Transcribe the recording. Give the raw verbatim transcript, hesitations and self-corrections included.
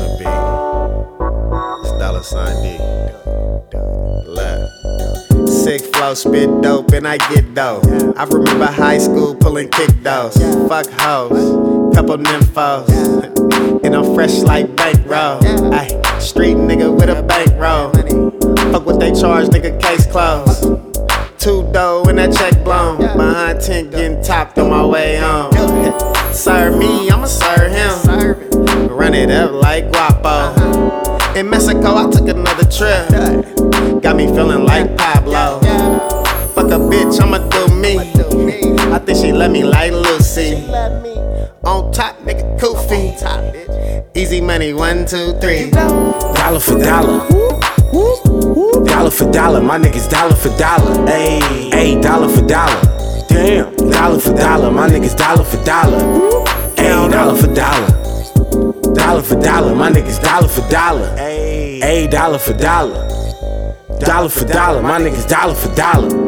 the beat. It's Dollar Sign D. Look. Sick flow, spit dope, and I get dope. I remember high school pulling kick those. Fuck hoes, couple nymphos. And I'm fresh like bankroll. Ay, street nigga with a bankroll. Fuck what they charge, nigga, case closed. Two dough and that check blown. Behind tent getting topped on my way home. Serve me, I'ma serve him. Run it up like Guapo. In Mexico, I took another trip. Got me feeling like Pablo. Fuck a bitch, I'ma do me. I think she let me like Lucy. On top, nigga, Koofy. Easy money, one, two, three. Dollar for dollar. Dollar for dollar, my niggas dollar for dollar. Ayy, ayy, dollar for dollar. Damn, dollar for dollar, my niggas dollar for dollar. Ayy, dollar for dollar. Dollar for dollar, my niggas dollar for dollar. Ayy, ayy, dollar for dollar. Dollar for dollar, my niggas dollar for dollar.